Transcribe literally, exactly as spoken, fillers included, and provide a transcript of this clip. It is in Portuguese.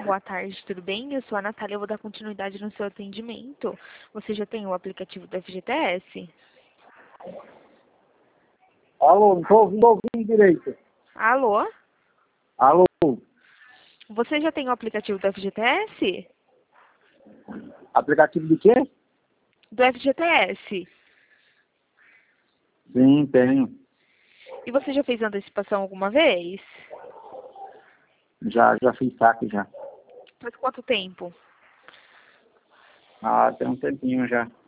Boa tarde, tudo bem? Eu sou a Natália, eu vou dar continuidade no seu atendimento. Você já tem o aplicativo do F G T S? Alô, não estou ouvindo, ouvindo direito. Alô? Alô, Você já tem o aplicativo do F G T S? aplicativo de quê? Do F G T S. Sim, tenho. E você já fez antecipação alguma vez? Já, já fiz saque já. Faz quanto tempo? Ah, tem um tempinho já.